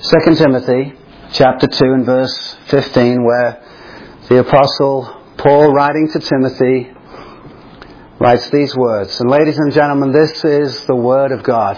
2 Timothy chapter 2 and verse 15, where the Apostle Paul, writing to Timothy, writes these words. And ladies and gentlemen, this is the Word of God.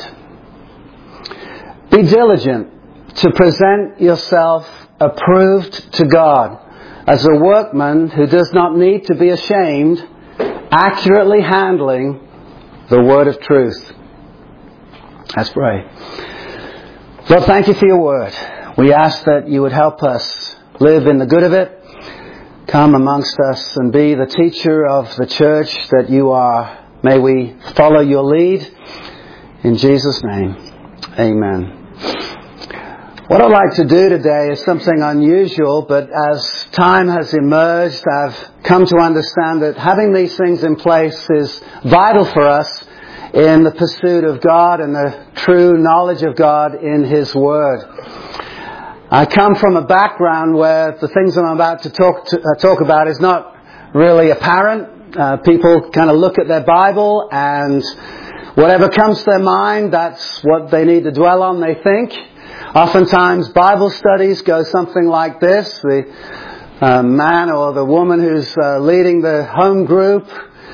Be diligent to present yourself approved to God as a workman who does not need to be ashamed, accurately handling the word of truth. Let's pray. Lord, thank you for your word. We ask that you would help us live in the good of it. Come amongst us and be the teacher of the church that you are. May we follow your lead. In Jesus' name, amen. What I'd like to do today is something unusual, but as time has emerged, I've come to understand that having these things in place is vital for us in the pursuit of God and the true knowledge of God in His Word. I come from a background where the things that I'm about to talk about is not really apparent. People kind of look at their Bible and whatever comes to their mind, that's what they need to dwell on, they think. Oftentimes Bible studies go something like this. The man or the woman who's leading the home group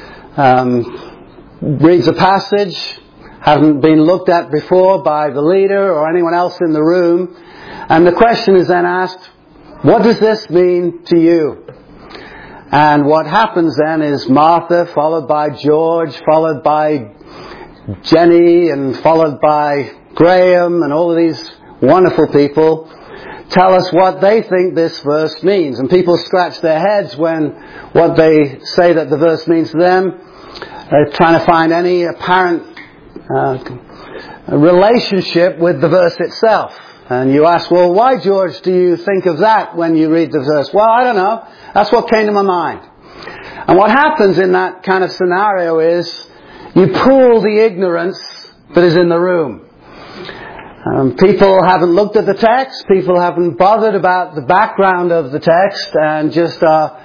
reads a passage, hasn't been looked at before by the leader or anyone else in the room, and the question is then asked, what does this mean to you? And what happens then is Martha, followed by George, followed by Jenny, and followed by Graham, and all of these wonderful people tell us what they think this verse means. And people scratch their heads when what they say that the verse means to them. They're trying to find any apparent relationship with the verse itself. And you ask, well, why, George, do you think of that when you read the verse? Well, I don't know. That's what came to my mind. And what happens in that kind of scenario is you pool the ignorance that is in the room. People haven't looked at the text. People haven't bothered about the background of the text and just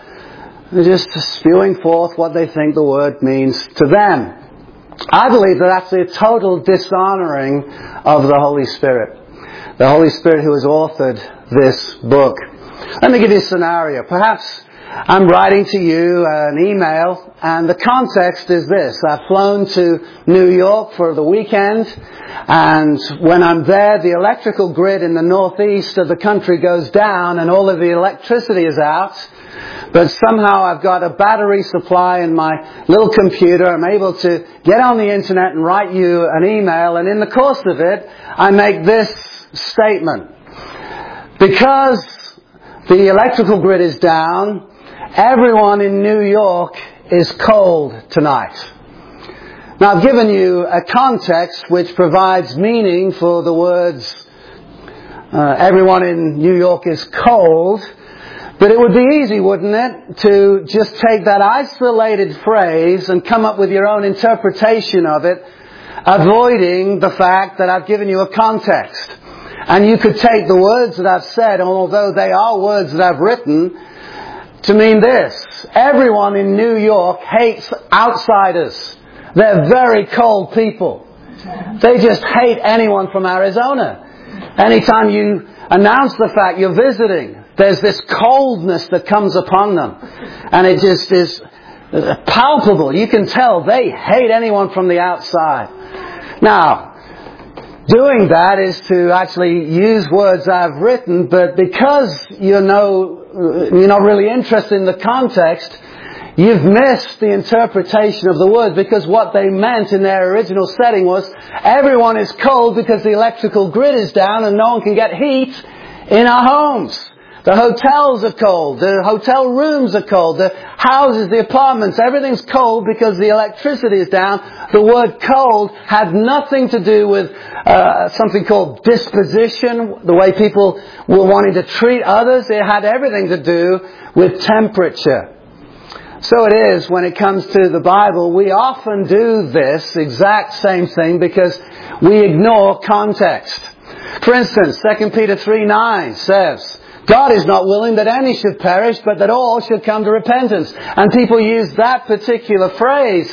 spewing forth what they think the word means to them. I believe that that's a total dishonoring of the Holy Spirit. The Holy Spirit who has authored this book. Let me give you a scenario. Perhaps I'm writing to you an email, and the context is this. I've flown to New York for the weekend, and when I'm there, the electrical grid in the northeast of the country goes down, and all of the electricity is out. But somehow I've got a battery supply in my little computer. I'm able to get on the internet and write you an email, and in the course of it, I make this statement. Because the electrical grid is down, everyone in New York is cold tonight. Now, I've given you a context which provides meaning for the words everyone in New York is cold. But it would be easy, wouldn't it, to just take that isolated phrase and come up with your own interpretation of it, avoiding the fact that I've given you a context. And you could take the words that I've said, although they are words that I've written, to mean this. Everyone in New York hates outsiders. They're very cold people. They just hate anyone from Arizona. Anytime you announce the fact you're visiting, there's this coldness that comes upon them. And it just is palpable. You can tell they hate anyone from the outside. Now, doing that is to actually use words I've written, but because you're not really interested in the context, you've missed the interpretation of the word, because what they meant in their original setting was everyone is cold because the electrical grid is down and no one can get heat in our homes. The hotels are cold. The hotel rooms are cold. The houses, the apartments, everything's cold because the electricity is down. The word cold had nothing to do with something called disposition, the way people were wanting to treat others. It had everything to do with temperature. So it is when it comes to the Bible. We often do this exact same thing because we ignore context. For instance, 2 Peter 3:9 says, God is not willing that any should perish, but that all should come to repentance. And people use that particular phrase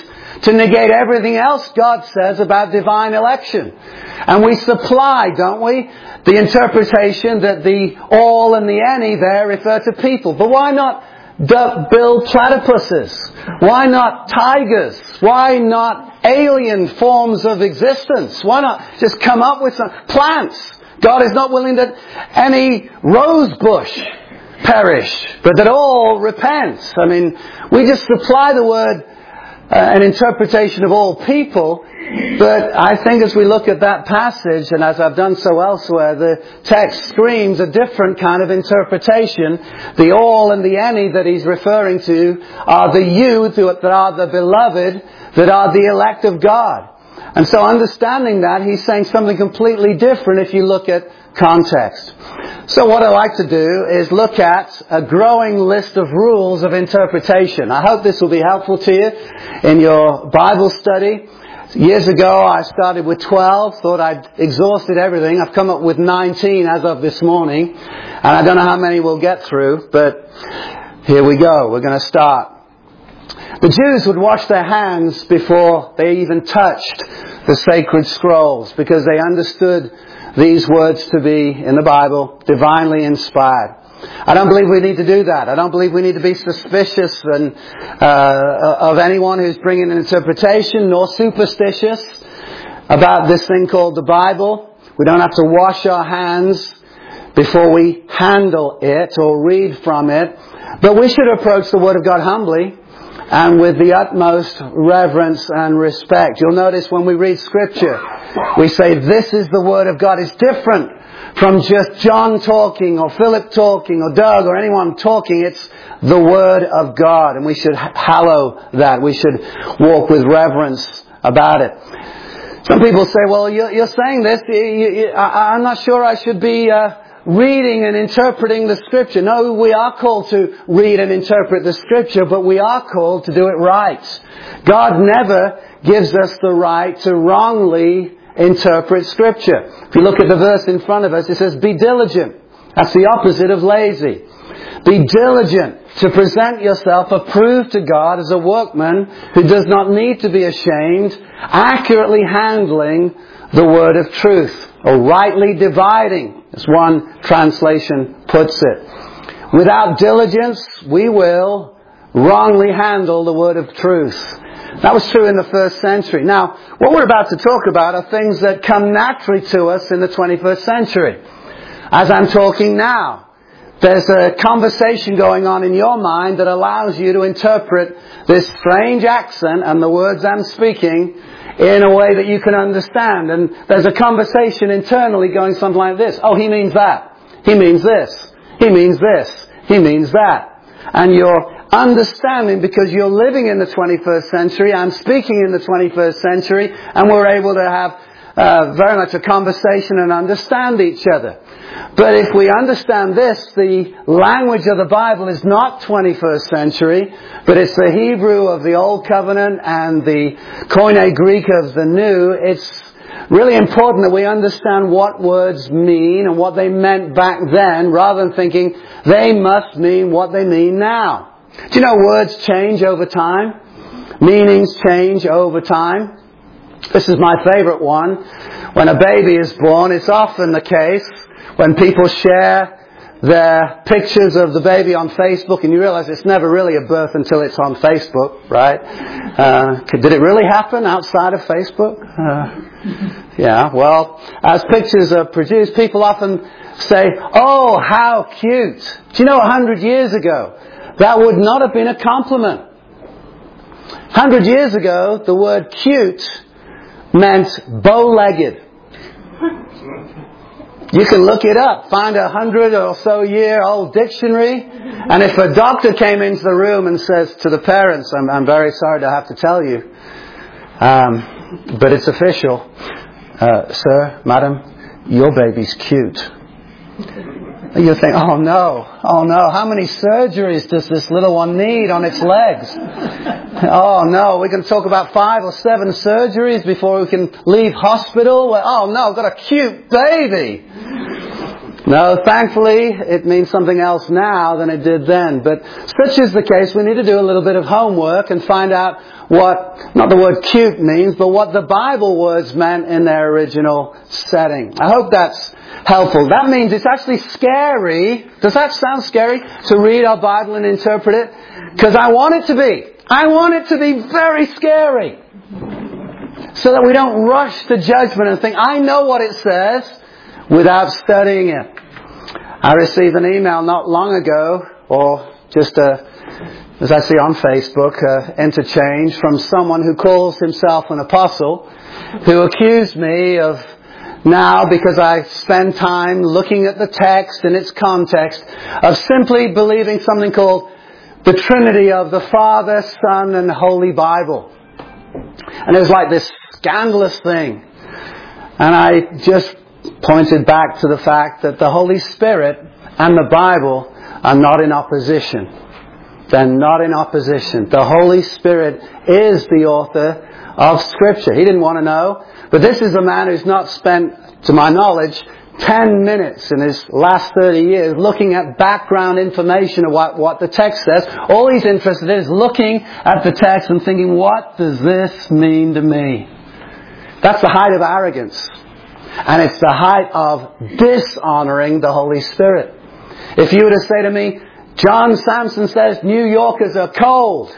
to negate everything else God says about divine election. And we supply, don't we, the interpretation that the all and the any there refer to people. But why not build platypuses? Why not tigers? Why not alien forms of existence? Why not just come up with some plants? God is not willing that any rose bush perish, but that all repent. I mean, we just supply the word an interpretation of all people, but I think as we look at that passage, and as I've done so elsewhere, the text screams a different kind of interpretation. The all and the any that he's referring to are the you that are the beloved, that are the elect of God. And so understanding that, he's saying something completely different if you look at context. So what I like to do is look at a growing list of rules of interpretation. I hope this will be helpful to you in your Bible study. Years ago I started with 12, thought I'd exhausted everything. I've come up with 19 as of this morning, and I don't know how many we'll get through, but here we go. We're going to start. The Jews would wash their hands before they even touched the sacred scrolls, because they understood these words to be, in the Bible, divinely inspired. I don't believe we need to do that. I don't believe we need to be suspicious of anyone who's bringing an interpretation, nor superstitious about this thing called the Bible. We don't have to wash our hands before we handle it or read from it. But we should approach the Word of God humbly and with the utmost reverence and respect. You'll notice when we read Scripture, we say, this is the Word of God. It's different from just John talking or Philip talking or Doug or anyone talking. It's the Word of God, and we should hallow that. We should walk with reverence about it. Some people say, well, you're saying this. I'm not sure I should be reading and interpreting the Scripture. No, we are called to read and interpret the Scripture, but we are called to do it right. God never gives us the right to wrongly interpret Scripture. If you look at the verse in front of us, it says, be diligent. That's the opposite of lazy. Be diligent to present yourself approved to God as a workman who does not need to be ashamed, accurately handling the word of truth, or rightly dividing, as one translation puts it. Without diligence, we will wrongly handle the word of truth. That was true in the first century. Now, what we're about to talk about are things that come naturally to us in the 21st century. As I'm talking now, there's a conversation going on in your mind that allows you to interpret this strange accent and the words I'm speaking in a way that you can understand. And there's a conversation internally going something like this. Oh, he means that. He means this. He means this. He means that. And you're understanding because you're living in the 21st century. I'm speaking in the 21st century, and we're able to have very much a conversation and understand each other. But if we understand this, the language of the Bible is not 21st century, but it's the Hebrew of the Old Covenant and the Koine Greek of the New. It's really important that we understand what words mean and what they meant back then, rather than thinking they must mean what they mean now. Do you know words change over time? Meanings change over time. This is my favorite one. When a baby is born, it's often the case when people share their pictures of the baby on Facebook, and you realize it's never really a birth until it's on Facebook, right? Did it really happen outside of Facebook? Yeah, well, as pictures are produced, people often say, oh, how cute. Do you know 100 years ago, that would not have been a compliment. 100 years ago, the word cute meant bow-legged. You can look it up. Find 100 or so year old dictionary. And if a doctor came into the room and says to the parents, I'm very sorry to have to tell you, but it's official. Sir, madam, your baby's cute. You think, oh no, how many surgeries does this little one need on its legs? Oh no, we're going to talk about 5 or 7 surgeries before we can leave hospital. Oh no, I've got a cute baby. No, thankfully, it means something else now than it did then. But such is the case, we need to do a little bit of homework and find out what, not the word cute means, but what the Bible words meant in their original setting. I hope that's helpful. That means it's actually scary. Does that sound scary? To read our Bible and interpret it? Because I want it to be. I want it to be very scary. So that we don't rush to judgment and think, I know what it says, without studying it. I received an email not long ago, or just as I see on Facebook, interchange from someone who calls himself an apostle, who accused me of now, because I spend time looking at the text in its context, of simply believing something called the Trinity of the Father, Son, and Holy Bible. And it was like this scandalous thing. And I just pointed back to the fact that the Holy Spirit and the Bible are not in opposition. They're not in opposition. The Holy Spirit is the author of Scripture. He didn't want to know. But this is a man who's not spent, to my knowledge, 10 minutes in his last 30 years looking at background information of what the text says. All he's interested in is looking at the text and thinking, what does this mean to me? That's the height of arrogance. And it's the height of dishonoring the Holy Spirit. If you were to say to me, John Samson says New Yorkers are cold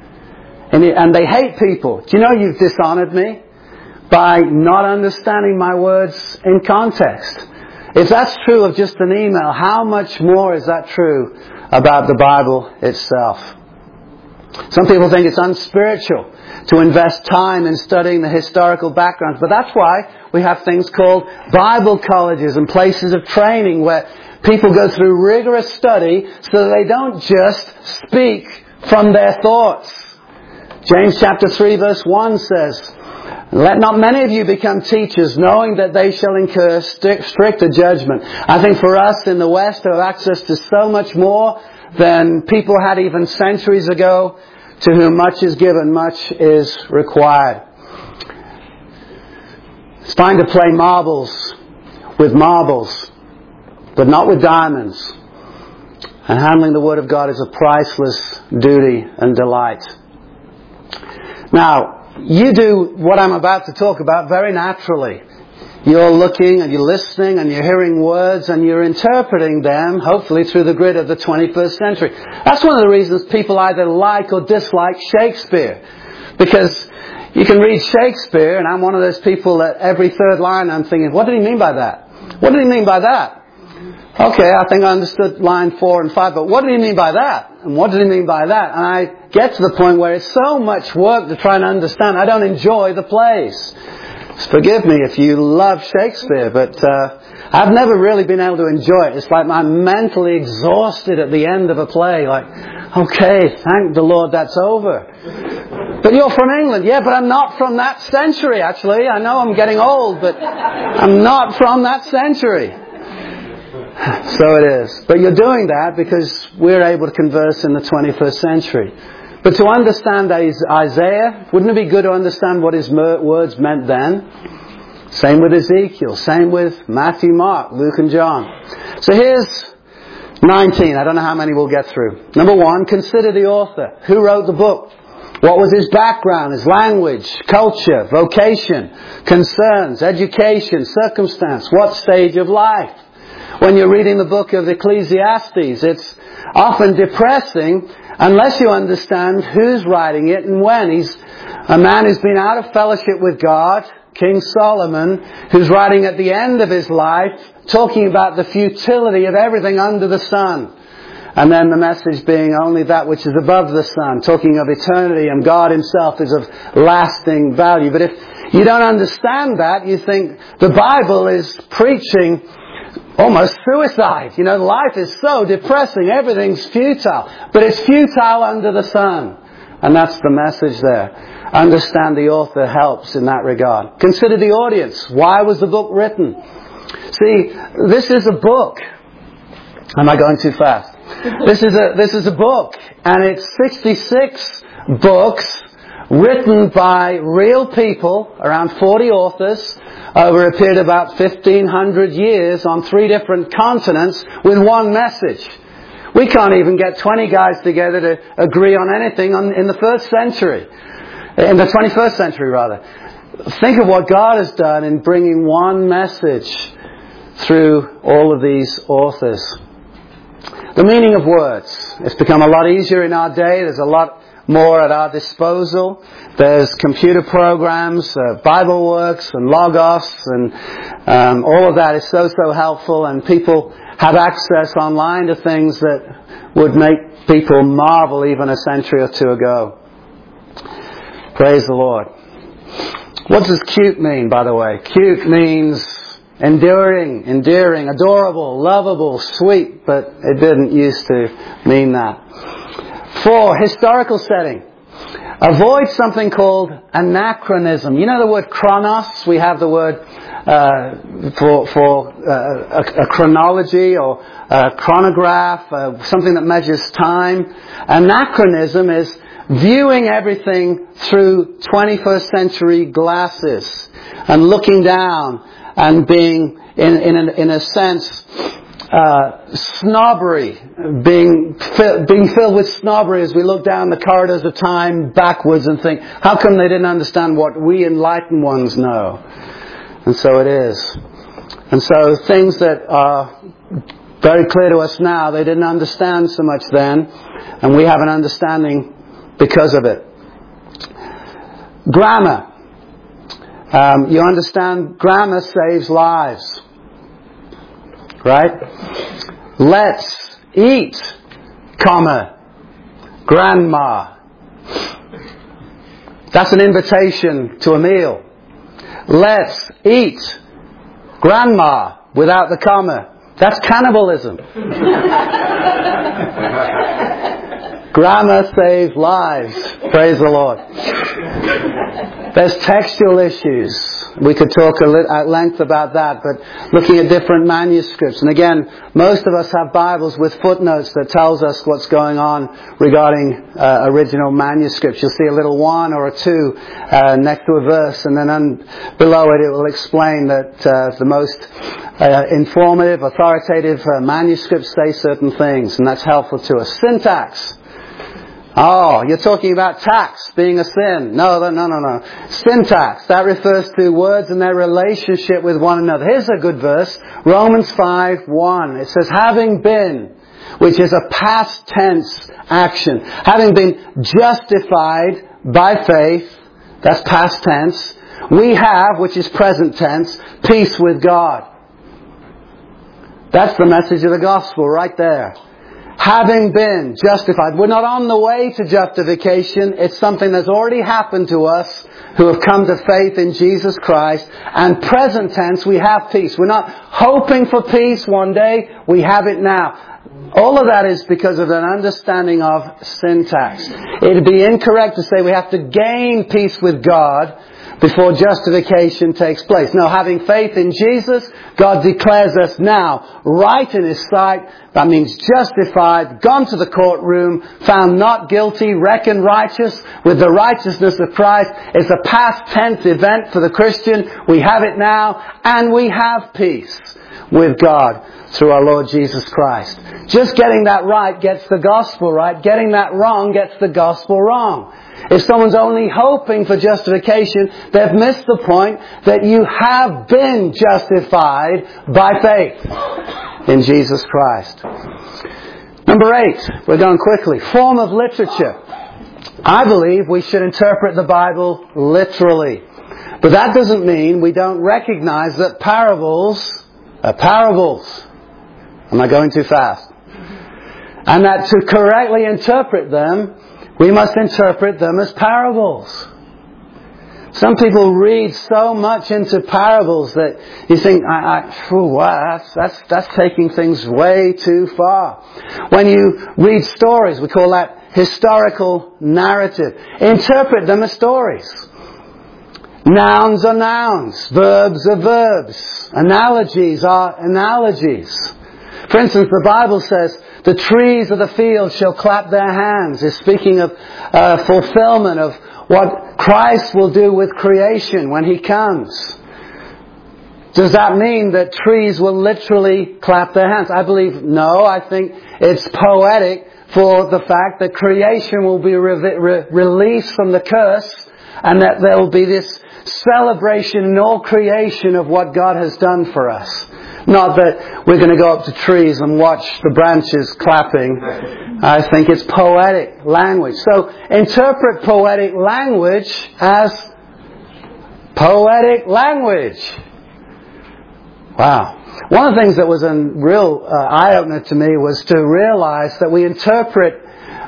and they hate people. Do you know you've dishonored me by not understanding my words in context? If that's true of just an email, how much more is that true about the Bible itself? Some people think it's unspiritual to invest time in studying the historical backgrounds, but that's why we have things called Bible colleges and places of training where people go through rigorous study so that they don't just speak from their thoughts. James chapter 3 verse 1 says, let not many of you become teachers, knowing that they shall incur stricter judgment. I think for us in the West who have access to so much more than people had even centuries ago, to whom much is given, much is required. It's fine to play marbles with marbles, but not with diamonds. And handling the Word of God is a priceless duty and delight. Now, you do what I'm about to talk about very naturally. You're looking and you're listening and you're hearing words and you're interpreting them, hopefully through the grid of the 21st century. That's one of the reasons people either like or dislike Shakespeare. Because you can read Shakespeare, and I'm one of those people that every third line I'm thinking, what did he mean by that? What did he mean by that? Okay, I think I understood line 4 and 5, but what did he mean by that? And what did he mean by that? And I get to the point where it's so much work to try and understand, I don't enjoy the plays. Forgive me if you love Shakespeare, but I've never really been able to enjoy it. It's like I'm mentally exhausted at the end of a play. Like, okay, thank the Lord that's over. But you're from England. Yeah, but I'm not from that century, actually. I know I'm getting old, but I'm not from that century. So it is. But you're doing that because we're able to converse in the 21st century. But to understand Isaiah, wouldn't it be good to understand what his words meant then? Same with Ezekiel. Same with Matthew, Mark, Luke and John. So here's 19. I don't know how many we'll get through. Number 1, consider the author. Who wrote the book? What was his background, his language, culture, vocation, concerns, education, circumstance? What stage of life? When you're reading the book of Ecclesiastes, it's often depressing unless you understand who's writing it and when. He's a man who's been out of fellowship with God, King Solomon, who's writing at the end of his life, talking about the futility of everything under the sun. And then the message being only that which is above the sun, talking of eternity, and God himself is of lasting value. But if you don't understand that, you think the Bible is preaching almost suicide. You know, life is so depressing. Everything's futile. But it's futile under the sun. And that's the message there. Understand the author helps in that regard. Consider the audience. Why was the book written? See, this is a book. Am I going too fast? This is a book. And it's 66 books written by real people, around 40 authors, over a period of about 1,500 years on 3 different continents with one message. We can't even get 20 guys together to agree on anything in the 1st century. In the 21st century, rather. Think of what God has done in bringing one message through all of these authors. The meaning of words. It's become a lot easier in our day. There's a lot more at our disposal. There's computer programs, BibleWorks and Logos, and all of that is so helpful, and people have access online to things that would make people marvel even a century or 2 ago. Praise the Lord. What does cute mean, by the way? Cute means endearing, adorable, lovable, sweet, but it didn't used to mean that. 4, historical setting. Avoid something called anachronism. You know the word chronos? We have the word for a chronology or a chronograph, something that measures time. Anachronism is viewing everything through 21st century glasses and looking down and being, in a sense, snobbery, being filled with snobbery as we look down the corridors of time backwards and think, how come they didn't understand what we enlightened ones know? And so it is. And so things that are very clear to us now, they didn't understand so much then, and we have an understanding because of it. Grammar. You understand, grammar saves lives. Right? Let's eat, grandma. That's an invitation to a meal. Let's eat, grandma, without the comma. That's cannibalism. Grammar saves lives. Praise the Lord. There's textual issues. We could talk at length about that, but looking at different manuscripts. And again, most of us have Bibles with footnotes that tells us what's going on regarding original manuscripts. You'll see a little 1 or a 2 next to a verse, and then below it will explain that the most informative, authoritative manuscripts say certain things, and that's helpful to us. Syntax. Oh, you're talking about tax being a sin. No. Syntax, that refers to words and their relationship with one another. Here's a good verse. Romans 5:1. It says, having been, which is a past tense action. Having been justified by faith, that's past tense. We have, which is present tense, peace with God. That's the message of the gospel right there. Having been justified. We're not on the way to justification. It's something that's already happened to us who have come to faith in Jesus Christ. And present tense, we have peace. We're not hoping for peace one day. We have it now. All of that is because of an understanding of syntax. It would be incorrect to say we have to gain peace with God before justification takes place. No, having faith in Jesus, God declares us now right in His sight. That means justified, gone to the courtroom, found not guilty, reckoned righteous with the righteousness of Christ. It's a past tense event for the Christian. We have it now, and we have peace with God through our Lord Jesus Christ. Just getting that right gets the gospel right. Getting that wrong gets the gospel wrong. If someone's only hoping for justification, they've missed the point that you have been justified by faith in Jesus Christ. Number 8, we're going quickly. Form of literature. I believe we should interpret the Bible literally. But that doesn't mean we don't recognize that parables are parables. Am I going too fast? And that to correctly interpret them, we must interpret them as parables. Some people read so much into parables that you think, wow, that's taking things way too far. When you read stories, we call that historical narrative. Interpret them as stories. Nouns are nouns. Verbs are verbs. Analogies are analogies. For instance, the Bible says, the trees of the field shall clap their hands. It's speaking of fulfillment of what Christ will do with creation when He comes. Does that mean that trees will literally clap their hands? I believe no. I think it's poetic for the fact that creation will be released from the curse, and that there will be this celebration in all creation of what God has done for us. Not that we're going to go up to trees and watch the branches clapping. I think it's poetic language. So interpret poetic language as poetic language. Wow. One of the things that was a real eye-opener to me was to realize that we interpret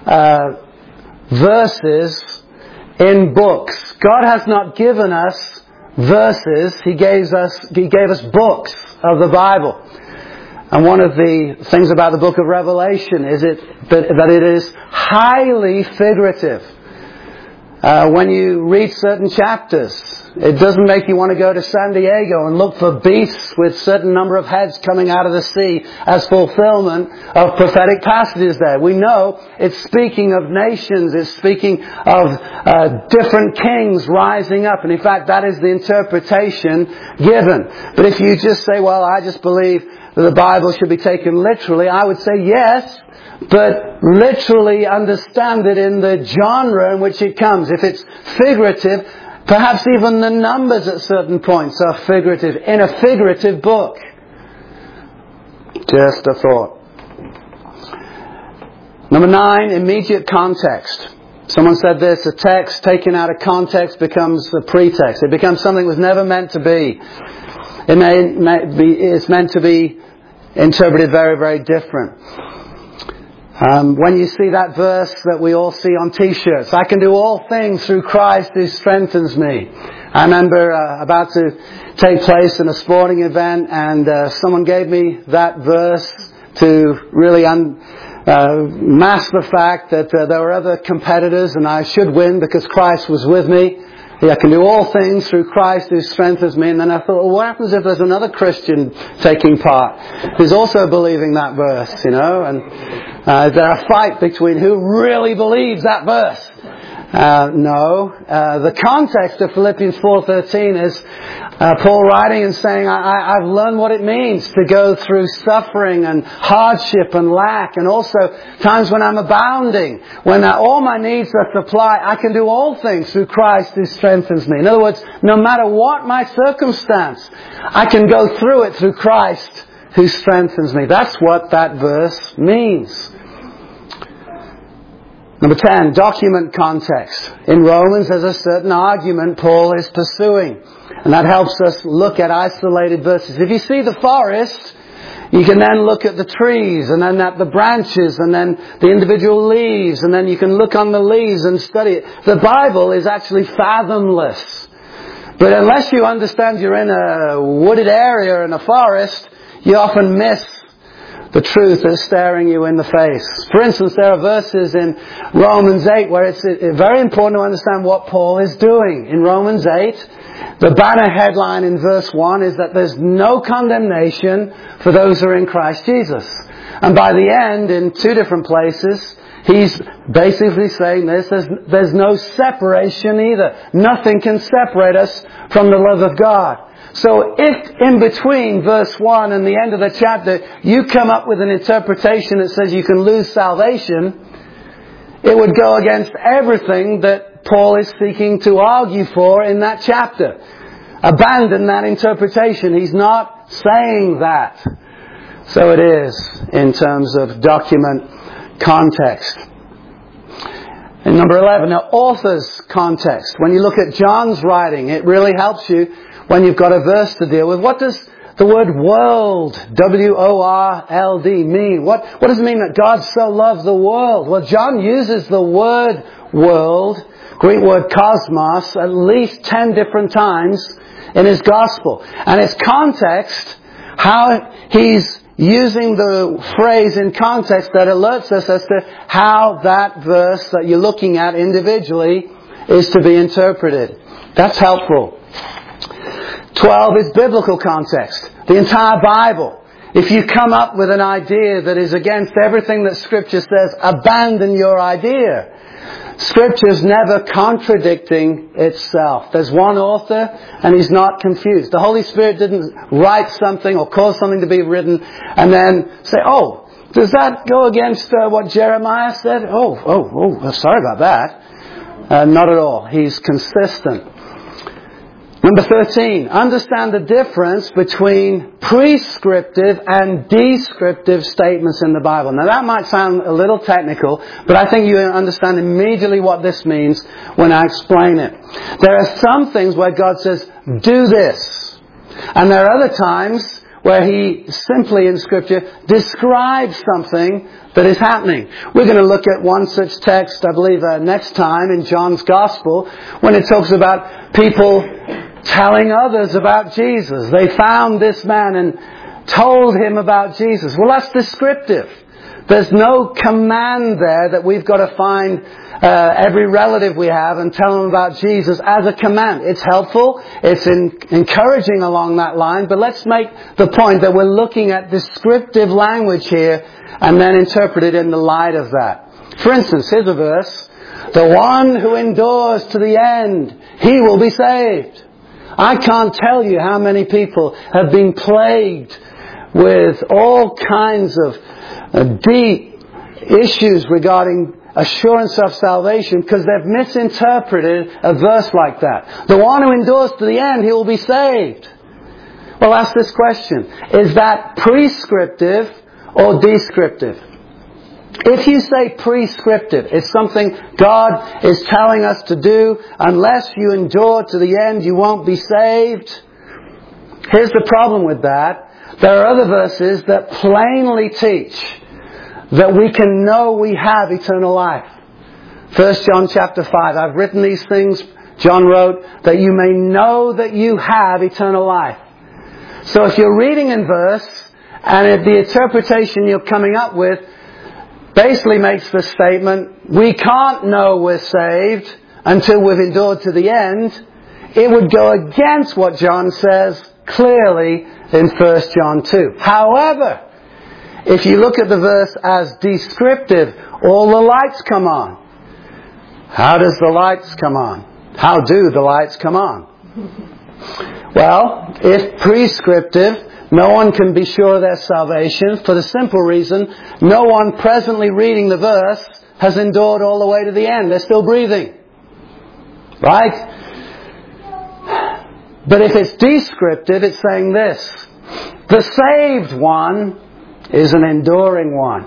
verses in books. God has not given us verses. He gave us books of the Bible. And one of the things about the book of Revelation is that it is highly figurative. When you read certain chapters, it doesn't make you want to go to San Diego and look for beasts with certain number of heads coming out of the sea as fulfillment of prophetic passages there. We know it's speaking of nations, it's speaking of different kings rising up. And in fact, that is the interpretation given. But if you just say, well, I just believe that the Bible should be taken literally, I would say yes, but literally understand it in the genre in which it comes. If it's figurative, perhaps even the numbers at certain points are figurative in a figurative book. Just a thought. Number 9, immediate context. Someone said this: a text taken out of context becomes a pretext. It becomes something that was never meant to be. It's meant to be interpreted very, very different. When you see that verse that we all see on T-shirts, I can do all things through Christ who strengthens me. I remember about to take place in a sporting event, and someone gave me that verse to really mask the fact that there were other competitors and I should win because Christ was with me. I can do all things through Christ who strengthens me. And then I thought, well, what happens if there's another Christian taking part who's also believing that verse, and is there a fight between who really believes that verse? No. The context of Philippians 4:13 is Paul writing and saying, I've learned what it means to go through suffering and hardship and lack, and also times when I'm abounding, when all my needs are supplied. I can do all things through Christ who strengthens me. In other words, no matter what my circumstance, I can go through it through Christ who strengthens me. That's what that verse means. Number 10, document context. In Romans, there's a certain argument Paul is pursuing. And that helps us look at isolated verses. If you see the forest, you can then look at the trees, and then at the branches, and then the individual leaves, and then you can look on the leaves and study it. The Bible is actually fathomless. But unless you understand you're in a wooded area in a forest, you often miss the truth is staring you in the face. For instance, there are verses in Romans 8 where it's very important to understand what Paul is doing. In Romans 8, the banner headline in verse 1 is that there's no condemnation for those who are in Christ Jesus. And by the end, in 2 different places, he's basically saying this: there's no separation either. Nothing can separate us from the love of God. So if in between verse 1 and the end of the chapter you come up with an interpretation that says you can lose salvation, it would go against everything that Paul is seeking to argue for in that chapter. Abandon that interpretation. He's not saying that. So it is in terms of document context. And number 11, now author's context. When you look at John's writing, it really helps you when you've got a verse to deal with. What does the word world, W-O-R-L-D, mean? What does it mean that God so loved the world? Well, John uses the word world, Greek word cosmos, at least 10 different times in his gospel. And its context, how he's using the phrase in context that alerts us as to how that verse that you're looking at individually is to be interpreted. That's helpful. 12 is biblical context. The entire Bible if you come up with an idea that is against everything that Scripture says, abandon your idea. Scripture's never contradicting itself. There's one author and he's not confused. The Holy Spirit didn't write something or cause something to be written and then say, oh, does that go against what Jeremiah said? Sorry about that. Not at all. He's consistent. Number 13, understand the difference between prescriptive and descriptive statements in the Bible. Now that might sound a little technical, but I think you understand immediately what this means when I explain it. There are some things where God says, do this. And there are other times where He simply in Scripture describes something that is happening. We're going to look at one such text, I believe, next time in John's Gospel, when it talks about people telling others about Jesus. They found this man and told him about Jesus. Well, that's descriptive. There's no command there that we've got to find every relative we have and tell them about Jesus as a command. It's helpful. It's encouraging along that line. But let's make the point that we're looking at descriptive language here and then interpret it in the light of that. For instance, here's a verse. The one who endures to the end, he will be saved. I can't tell you how many people have been plagued with all kinds of deep issues regarding assurance of salvation because they've misinterpreted a verse like that. The one who endures to the end, he will be saved. Well, ask this question. Is that prescriptive or descriptive? If you say prescriptive, it's something God is telling us to do. Unless you endure to the end, you won't be saved. Here's the problem with that. There are other verses that plainly teach that we can know we have eternal life. 1 John chapter 5, I've written these things, John wrote, that you may know that you have eternal life. So if you're reading in verse, and if the interpretation you're coming up with basically makes the statement, we can't know we're saved until we've endured to the end, it would go against what John says clearly in 1 John 2. However, if you look at the verse as descriptive, all the lights come on. How does the lights come on? How do the lights come on? Well, if prescriptive, no one can be sure of their salvation for the simple reason no one presently reading the verse has endured all the way to the end. They're still breathing. Right? But if it's descriptive, it's saying this. The saved one is an enduring one.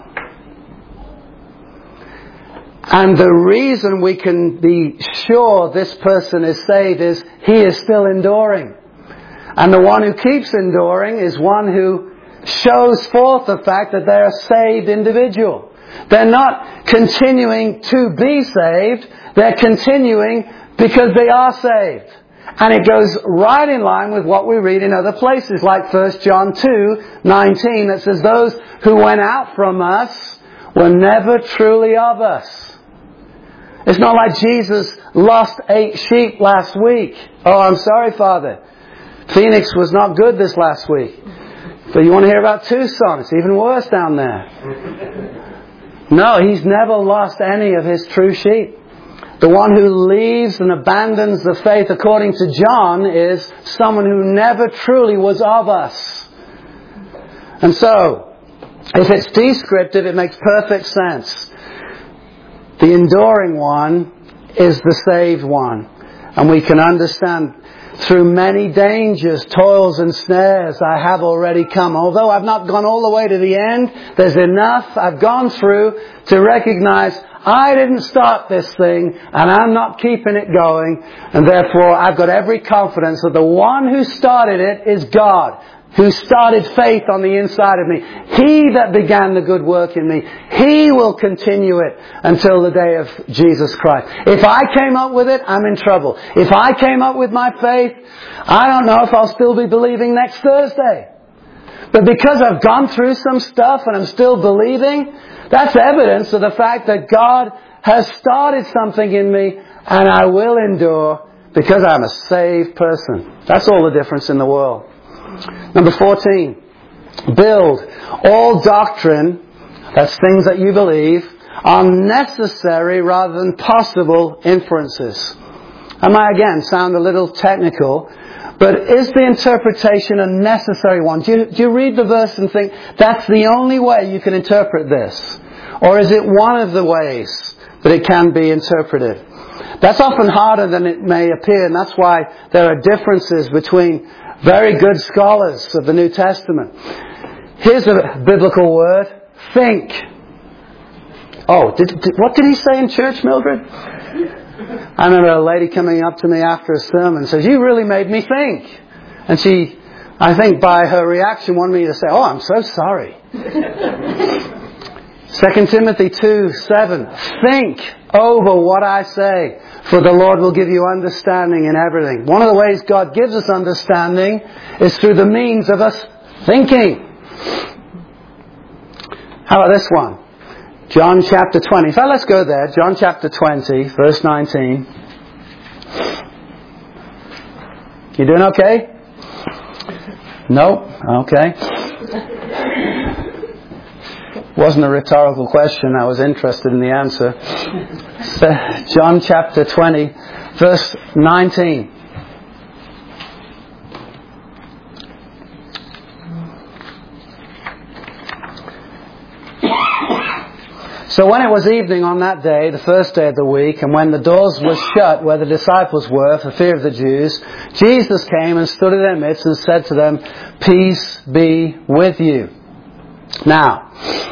And the reason we can be sure this person is saved is he is still enduring. And the one who keeps enduring is one who shows forth the fact that they're a saved individual. They're not continuing to be saved. They're continuing because they are saved. And it goes right in line with what we read in other places, like 1 John 2:19, that says, those who went out from us were never truly of us. It's not like Jesus lost 8 sheep last week. Oh, I'm sorry, Father. Phoenix was not good this last week. But you want to hear about Tucson? It's even worse down there. No, He's never lost any of His true sheep. The one who leaves and abandons the faith, according to John, is someone who never truly was of us. And so, if it's descriptive, it makes perfect sense. The enduring one is the saved one. And we can understand through many dangers, toils and snares I have already come. Although I've not gone all the way to the end, there's enough I've gone through to recognize I didn't start this thing and I'm not keeping it going. And therefore I've got every confidence that the one who started it is God, who started faith on the inside of me. He that began the good work in me, He will continue it until the day of Jesus Christ. If I came up with it, I'm in trouble. If I came up with my faith, I don't know if I'll still be believing next Thursday. But because I've gone through some stuff and I'm still believing, that's evidence of the fact that God has started something in me and I will endure because I'm a saved person. That's all the difference in the world. Number 14. Build all doctrine, that's things that you believe, on necessary rather than possible inferences. I might again sound a little technical, but is the interpretation a necessary one? Do you read the verse and think, that's the only way you can interpret this? Or is it one of the ways that it can be interpreted? That's often harder than it may appear, and that's why there are differences between very good scholars of the New Testament. Here's a biblical word, think. Oh, what did he say in church, Mildred? I remember a lady coming up to me after a sermon and says, you really made me think. And she, I think by her reaction, wanted me to say, oh, I'm so sorry. 2 Timothy 2:7, think over what I say, for the Lord will give you understanding in everything. One of the ways God gives us understanding is through the means of us thinking. How about this one? John chapter 20. So let's go there. John chapter 20, verse 19. You doing okay? No? Okay. Wasn't a rhetorical question. I was interested in the answer. So, John chapter 20, verse 19. So when it was evening on that day, the first day of the week, and when the doors were shut where the disciples were for fear of the Jews, Jesus came and stood in their midst and said to them, peace be with you. Now,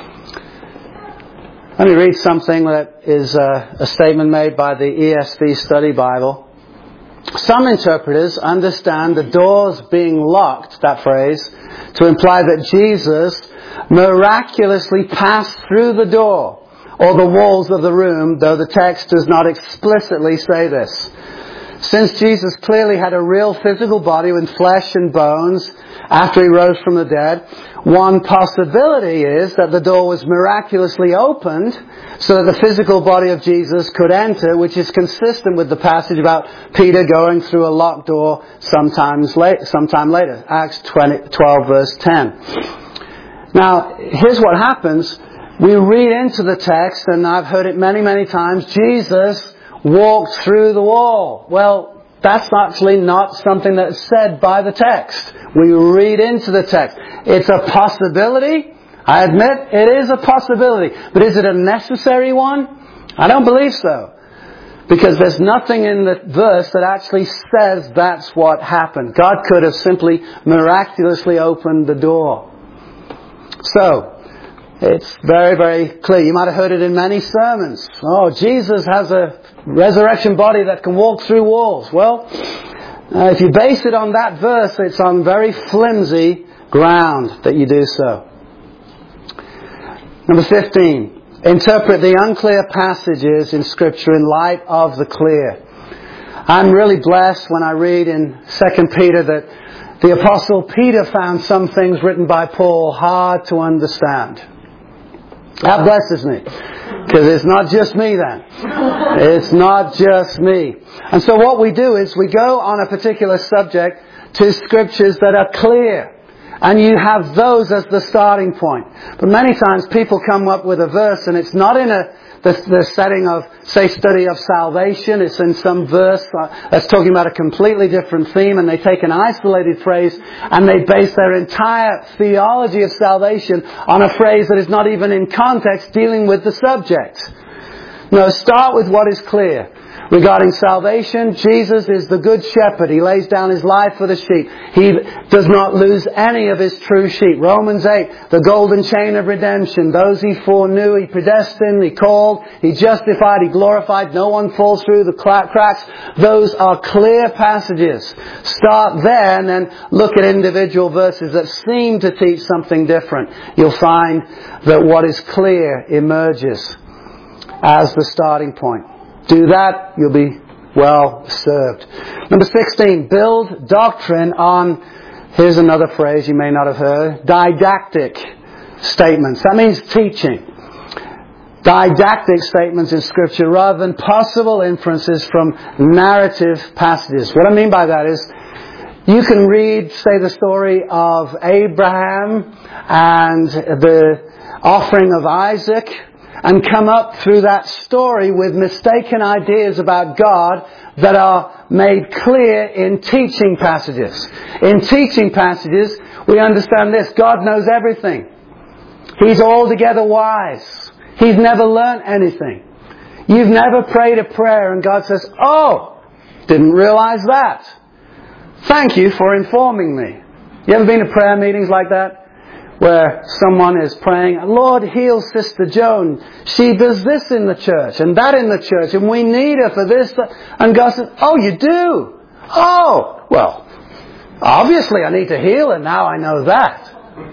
let me read something that is a statement made by the ESV Study Bible. Some interpreters understand the doors being locked, that phrase, to imply that Jesus miraculously passed through the door or the walls of the room, though the text does not explicitly say this. Since Jesus clearly had a real physical body with flesh and bones after he rose from the dead, one possibility is that the door was miraculously opened so that the physical body of Jesus could enter, which is consistent with the passage about Peter going through a locked door sometime later. Acts 12 verse 10. Now, here's what happens. We read into the text, and I've heard it many, many times, Jesus walked through the wall. Well, that's actually not something that's said by the text. We read into the text. It's a possibility. I admit it is a possibility. But is it a necessary one? I don't believe so. Because there's nothing in the verse that actually says that's what happened. God could have simply miraculously opened the door. So, it's very, very clear. You might have heard it in many sermons. Oh, Jesus has a resurrection body that can walk through walls. Well, if you base it on that verse, it's on very flimsy ground that you do so. Number 15. Interpret the unclear passages in Scripture in light of the clear. I'm really blessed when I read in 2 Peter that the Apostle Peter found some things written by Paul hard to understand. That blesses me. Because it's not just me then. It's not just me. And so what we do is we go on a particular subject to Scriptures that are clear. And you have those as the starting point. But many times people come up with a verse and it's not in the setting of, say, study of salvation. It's in some verse that's talking about a completely different theme, and they take an isolated phrase and they base their entire theology of salvation on a phrase that is not even in context dealing with the subject. No, start with what is clear. Regarding salvation, Jesus is the good shepherd. He lays down his life for the sheep. He does not lose any of his true sheep. Romans 8, the golden chain of redemption. Those he foreknew, he predestined, he called, he justified, he glorified. No one falls through the cracks. Those are clear passages. Start there and then look at individual verses that seem to teach something different. You'll find that what is clear emerges as the starting point. Do that, you'll be well served. Number 16, build doctrine on, here's another phrase you may not have heard, didactic statements. That means teaching. Didactic statements in Scripture rather than possible inferences from narrative passages. What I mean by that is, You can read, say, the story of Abraham and the offering of Isaac, and come up through that story with mistaken ideas about God that are made clear in teaching passages. In teaching passages, we understand this: God knows everything. He's altogether wise. He's never learnt anything. You've never prayed a prayer and God says, "Oh, didn't realize that. Thank you for informing me." You ever been to prayer meetings like that? Where someone is praying, "Lord, heal Sister Joan. She does this in the church and that in the church and we need her for this." And God says, "Oh, you do? Oh, well, obviously I need to heal her now, I know that."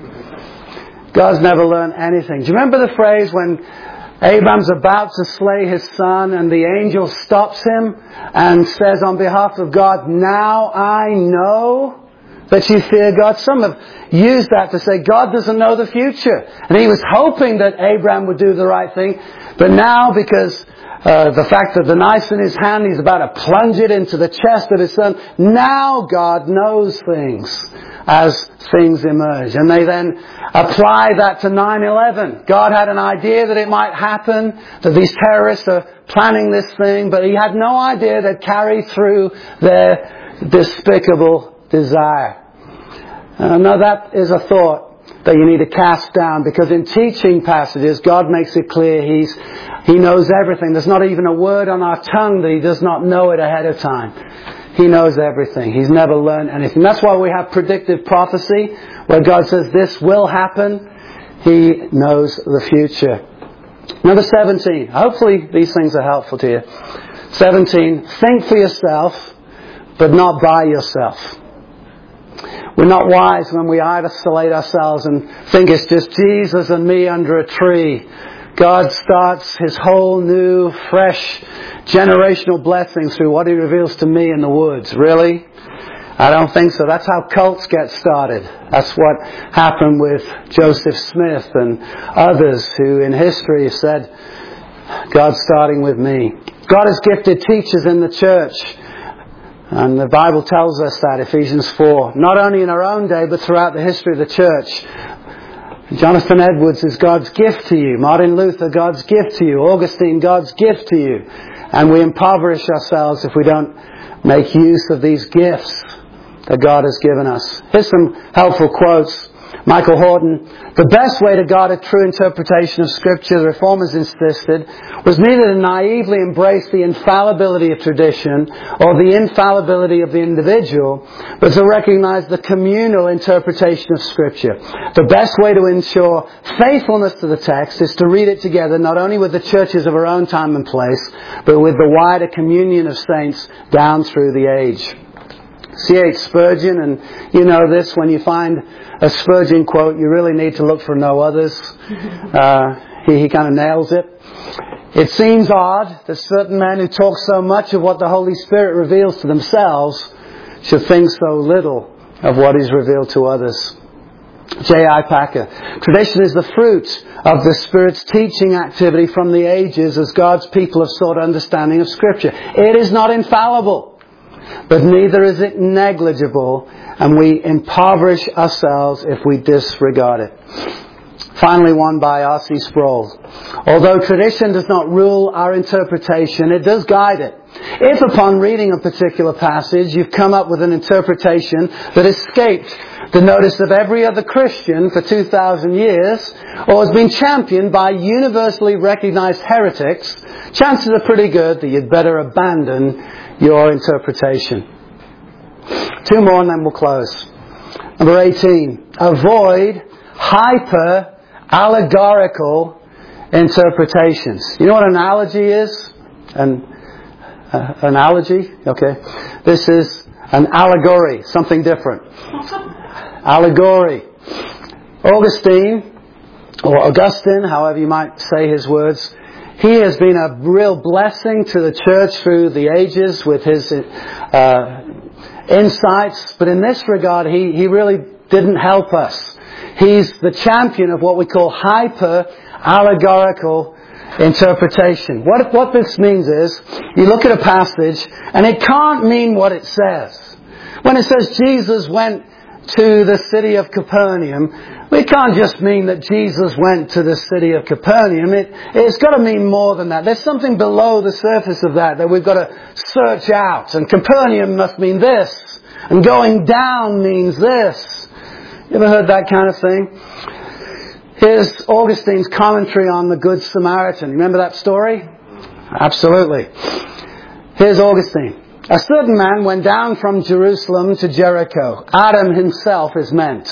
God's never learned anything. Do you remember the phrase when Abraham's about to slay his son and the angel stops him and says on behalf of God, "Now I know that you fear God"? Some have used that to say God doesn't know the future. And he was hoping that Abraham would do the right thing. But now, because the fact that the knife in his hand, he's about to plunge it into the chest of his son. Now God knows things as things emerge. And they then apply that to 9/11. God had an idea that it might happen, that these terrorists are planning this thing, but he had no idea they'd carry through their despicable desire. Now that is a thought that you need to cast down, because in teaching passages, God makes it clear He knows everything. There's not even a word on our tongue that He does not know it ahead of time. He knows everything. He's never learned anything. That's why we have predictive prophecy, where God says this will happen. He knows the future. Number 17. Hopefully these things are helpful to you. 17. Think for yourself, but not by yourself. We're not wise when we isolate ourselves and think it's just Jesus and me under a tree. God starts His whole new, fresh, generational blessing through what He reveals to me in the woods. Really? I don't think so. That's how cults get started. That's what happened with Joseph Smith and others who in history said, God's starting with me. God has gifted teachers in the church. And the Bible tells us that, Ephesians 4. Not only in our own day, but throughout the history of the church. Jonathan Edwards is God's gift to you. Martin Luther, God's gift to you. Augustine, God's gift to you. And we impoverish ourselves if we don't make use of these gifts that God has given us. Here's some helpful quotes. Michael Horton: the best way to guard a true interpretation of Scripture, the Reformers insisted, was neither to naively embrace the infallibility of tradition or the infallibility of the individual, but to recognize the communal interpretation of Scripture. The best way to ensure faithfulness to the text is to read it together, not only with the churches of our own time and place, but with the wider communion of saints down through the age. C.H. Spurgeon, and you know this, when you find a Spurgeon quote, you really need to look for no others. He kind of nails it. It seems odd that certain men who talk so much of what the Holy Spirit reveals to themselves should think so little of what is revealed to others. J.I. Packer: tradition is the fruit of the Spirit's teaching activity from the ages as God's people have sought understanding of Scripture. It is not infallible, but neither is it negligible, and we impoverish ourselves if we disregard it. Finally, one by R.C. Sproul. Although tradition does not rule our interpretation, it does guide it. If upon reading a particular passage you've come up with an interpretation that escaped the notice of every other Christian for 2,000 years, or has been championed by universally recognized heretics, chances are pretty good that you'd better abandon your interpretation. Two more and then we'll close. Number 18. Avoid hyper-allegorical interpretations. You know what an analogy is? An analogy? Okay. This is an allegory. Something different. Allegory. Augustine, however you might say his words, he has been a real blessing to the church through the ages with his insights. But in this regard, he really didn't help us. He's the champion of what we call hyper-allegorical interpretation. What this means is, you look at a passage and it can't mean what it says. When it says Jesus went to the city of Capernaum, we can't just mean that Jesus went to the city of Capernaum. It's got to mean more than that. There's something below the surface of that we've got to search out. And Capernaum must mean this. And going down means this. You ever heard that kind of thing? Here's Augustine's commentary on the Good Samaritan. Remember that story? Absolutely. Here's Augustine. A certain man went down from Jerusalem to Jericho. Adam himself is meant.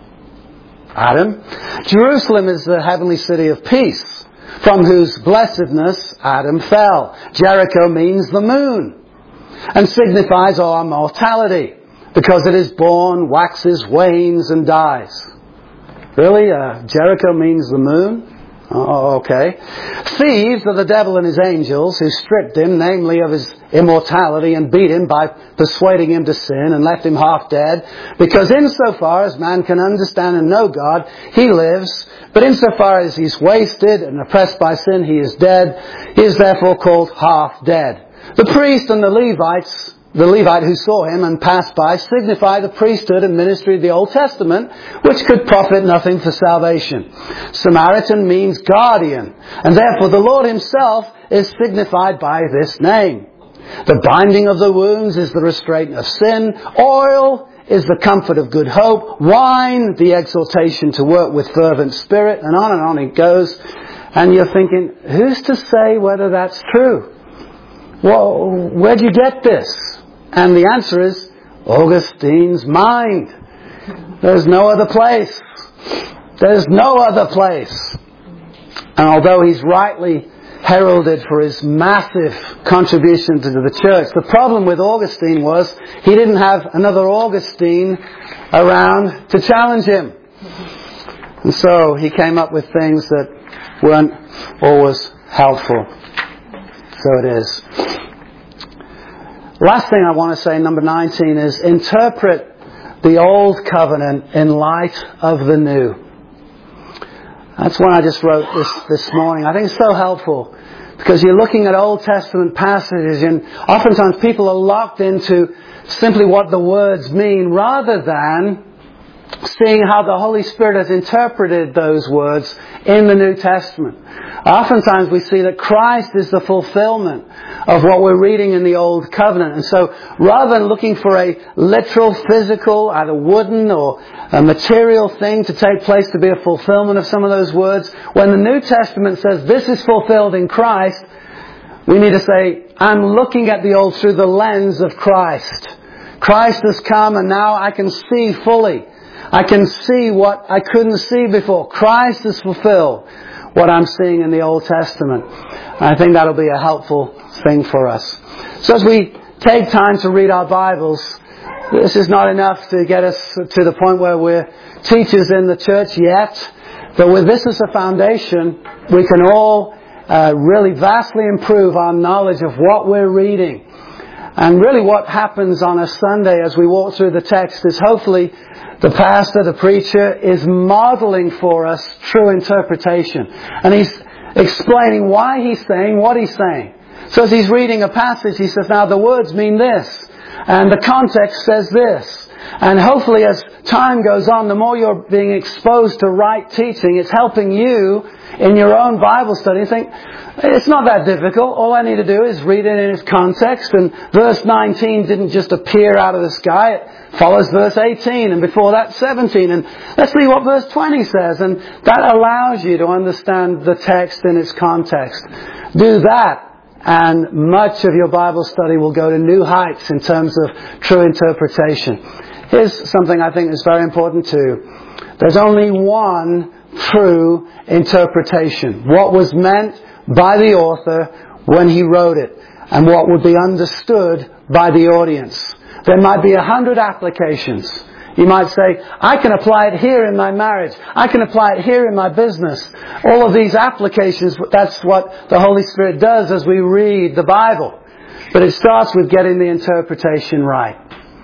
Adam? Jerusalem is the heavenly city of peace, from whose blessedness Adam fell. Jericho means the moon, and signifies our mortality, because it is born, waxes, wanes, and dies. Really? Jericho means the moon? Oh, okay. Thieves are the devil and his angels, who stripped him, namely of his immortality, and beat him by persuading him to sin and left him half dead. Because insofar as man can understand and know God, he lives. But insofar as he's wasted and oppressed by sin, he is dead. He is therefore called half dead. The priest and the Levite who saw him and passed by signify the priesthood and ministry of the Old Testament, which could profit nothing for salvation. Samaritan means guardian, and therefore the Lord himself is signified by this name. The binding of the wounds is the restraint of sin. Oil is the comfort of good hope. Wine, the exhortation to work with fervent spirit, and on it goes. And you're thinking, who's to say whether that's true? Well, where'd you get this? And the answer is Augustine's mind. There's no other place. There's no other place. And although he's rightly heralded for his massive contribution to the church, the problem with Augustine was he didn't have another Augustine around to challenge him. And so he came up with things that weren't always helpful. So it is. Last thing I want to say, number 19, is interpret the Old Covenant in light of the New. That's one I just wrote this morning. I think it's so helpful because you're looking at Old Testament passages and oftentimes people are locked into simply what the words mean rather than seeing how the Holy Spirit has interpreted those words in the New Testament. Oftentimes we see that Christ is the fulfillment of what we're reading in the Old Covenant. And so rather than looking for a literal, physical, either wooden or a material thing to take place to be a fulfillment of some of those words, when the New Testament says this is fulfilled in Christ, we need to say, I'm looking at the Old through the lens of Christ. Christ has come and now I can see fully. I can see what I couldn't see before. Christ has fulfilled what I'm seeing in the Old Testament. I think that'll be a helpful thing for us. So as we take time to read our Bibles, this is not enough to get us to the point where we're teachers in the church yet. But with this as a foundation, we can all really vastly improve our knowledge of what we're reading. And really what happens on a Sunday as we walk through the text is hopefully the pastor, the preacher, is modeling for us true interpretation. And he's explaining why he's saying what he's saying. So as he's reading a passage, he says, now the words mean this. And the context says this. And hopefully as time goes on, the more you're being exposed to right teaching, it's helping you in your own Bible study. You think, it's not that difficult. All I need to do is read it in its context. And verse 19 didn't just appear out of the sky. It follows verse 18. And before that, 17. And let's see what verse 20 says. And that allows you to understand the text in its context. Do that. And much of your Bible study will go to new heights in terms of true interpretation. Here's something I think is very important too. There's only one true interpretation. What was meant by the author when he wrote it, and what would be understood by the audience. There might be 100 applications. You might say, I can apply it here in my marriage. I can apply it here in my business. All of these applications, that's what the Holy Spirit does as we read the Bible. But it starts with getting the interpretation right.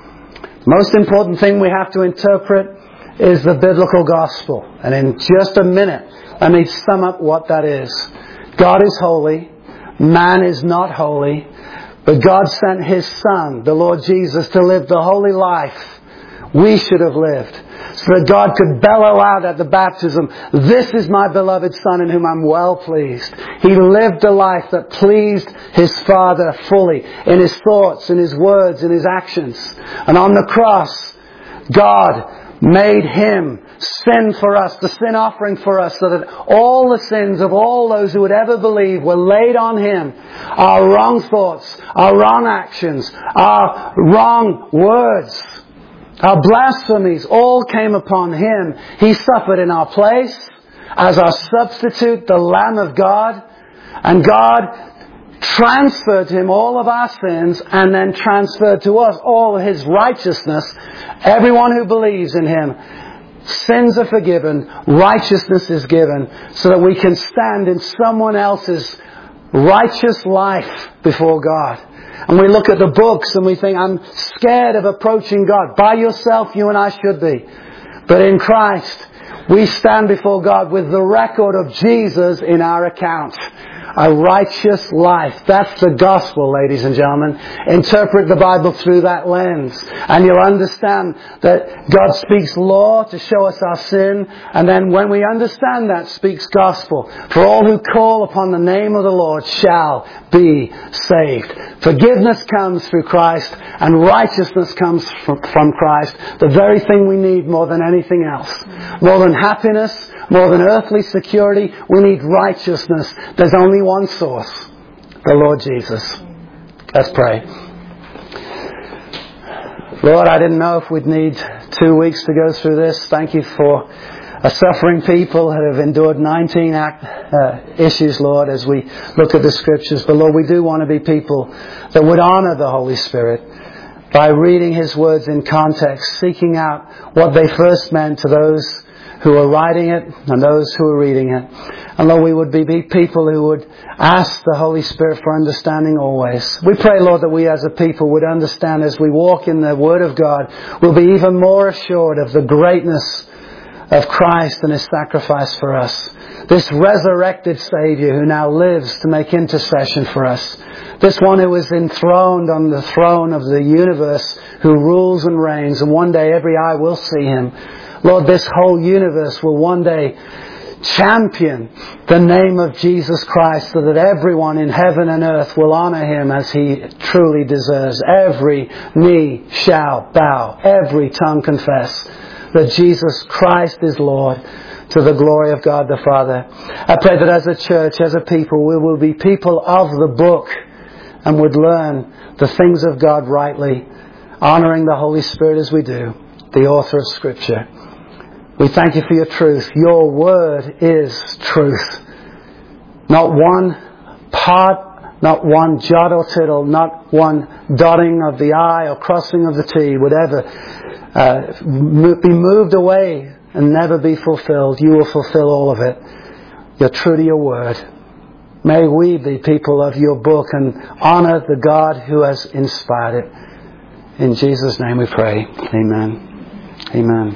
Most important thing we have to interpret is the biblical gospel. And in just a minute, let me sum up what that is. God is holy. Man is not holy. But God sent His Son, the Lord Jesus, to live the holy life we should have lived, so that God could bellow out at the baptism, "This is my beloved Son in whom I'm well pleased." He lived a life that pleased His Father fully, in His thoughts, in His words, in His actions. And on the cross, God made Him sin for us, the sin offering for us, so that all the sins of all those who would ever believe were laid on Him. Our wrong thoughts, our wrong actions, our wrong words, our blasphemies all came upon Him. He suffered in our place as our substitute, the Lamb of God. And God transferred to Him all of our sins and then transferred to us all of His righteousness. Everyone who believes in Him, sins are forgiven, righteousness is given, so that we can stand in someone else's righteous life before God. And we look at the books and we think, "I'm scared of approaching God." By yourself, you and I should be. But in Christ, we stand before God with the record of Jesus in our account. A righteous life. That's the gospel, ladies and gentlemen. Interpret the Bible through that lens, and you'll understand that God speaks law to show us our sin, and then when we understand that, speaks gospel. For all who call upon the name of the Lord shall be saved. Forgiveness comes through Christ, and righteousness comes from Christ. The very thing we need more than anything else. More than happiness, more than earthly security, we need righteousness. There's only one source, the Lord Jesus. Let's pray. Lord, I didn't know if we'd need 2 weeks to go through this. Thank you for a suffering people that have endured 19 issues, Lord, as we look at the Scriptures. But Lord, we do want to be people that would honor the Holy Spirit by reading His words in context, seeking out what they first meant to those who are writing it and those who are reading it. And Lord, we would be people who would ask the Holy Spirit for understanding always. We pray, Lord, that we as a people would understand as we walk in the Word of God, we'll be even more assured of the greatness of Christ and His sacrifice for us. This resurrected Saviour who now lives to make intercession for us. This one who is enthroned on the throne of the universe, who rules and reigns, and one day every eye will see Him. Lord, this whole universe will one day champion the name of Jesus Christ, so that everyone in heaven and earth will honor Him as He truly deserves. Every knee shall bow, every tongue confess that Jesus Christ is Lord, to the glory of God the Father. I pray that as a church, as a people, we will be people of the book and would learn the things of God rightly, honouring the Holy Spirit as we do, the author of Scripture. We thank You for Your truth. Your Word is truth. Not one part, not one jot or tittle, not one dotting of the I or crossing of the T would ever be moved away and never be fulfilled. You will fulfill all of it. You're true to Your Word. May we be people of Your book and honour the God who has inspired it. In Jesus' name we pray. Amen. Amen.